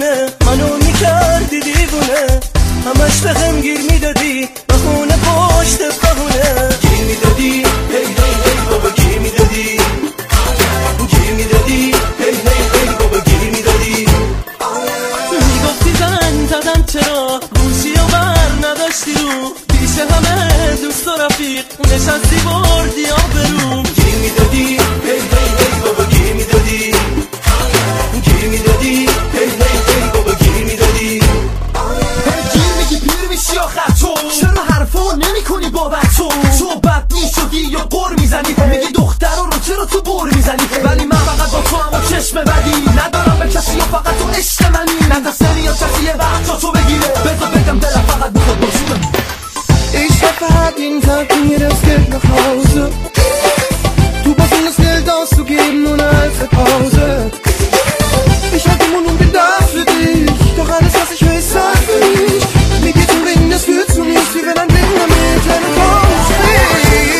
خونه منو میکردی دیوونه، همش بهم گیر میدادی بخونه پشت بخونه. گیر میدادی هی هی هی بابا، گیر میدادی، گیر میدادی هی هی هی بابا، گیر میدادی. میگفتی زنگ زدم چرا گوشی و بر نداشتی رو، پیش همه دوست و رفیق نشستی بردی آبروم. گیر میدادی هی هی هی بابا، گیر میدادی، گیر میدادی هی هی هی بابا، گیر میدادی. گیر میگی پیر میشی آخر تو، چرا حرفا نمی کنی بابت تو بد میشدی یا قر میزنی، میگی دختر رو چرا تو بر میزنی، ولی من فقط با تو هم و چشم بدی ندارم به کسی یا فقط تو عشق منی، ندستنی یا کسی یه وقت تا تو بگیره، بذار بگم دلم فقط میخواد باشونه. Ich hoffe, hat jeden Tag mir das Geld nach Hause. Du brauchst mir das Geld auszugeben, ohne als Pause. Ich hab den Mund und bin da für dich, doch alles, was ich will, ist halt für mich. Mir geht's um Ringen, das führt zu nichts, wie wenn ein Blinder mit einem Traum spricht.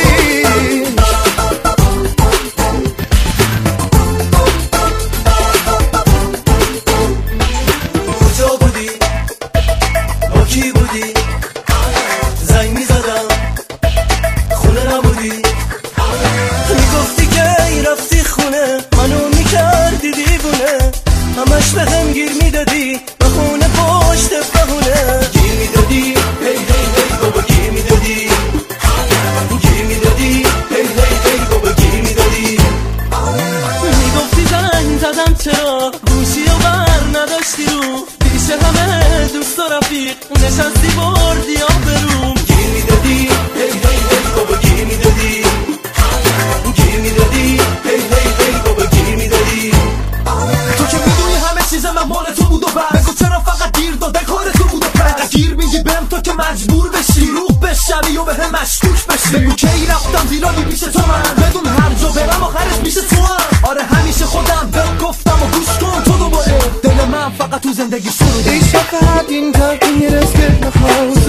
کجا بودی؟ با کی بودی؟ زنگ میزدم خونه نبودی. میگفتی که رفتی خونه منو میکردی دیوونه، همش بهم گیر میدادی بخونه پشت بخونه. گیر میدادی هی هی هی بابا، گیر میدادی، گیر میدادی هی هی هی بابا، گیر میدادی. میگفتی زنگ زدم چرا گوشی و بر نداشتی رو، پیش همه دوست و رفیق نشستی بردی آبروم. گیر میدادی هی هی هی بابا، گیر میدادی، گیر میدادی هی هی هی بابا، گیر میدادی. تو که میدونی همه چیز من مال تو بود و بس، بگو چرا فقط گیر داده کار تو بود و پس، گیر میگی بهم تو که مجبور بشی روح بشوی و بهم مشکوک بشی. بگو کی رفتم زیرانی پیش تو من، بدون هر جا برم آخرش پیش تو هم. آره همیشه خودم بهت گفتم و گوش کن تو دوباره، دل من فقط تو زندگی سروده. Ich hoffe, hat jeden Tag mir das Geld nach Hause.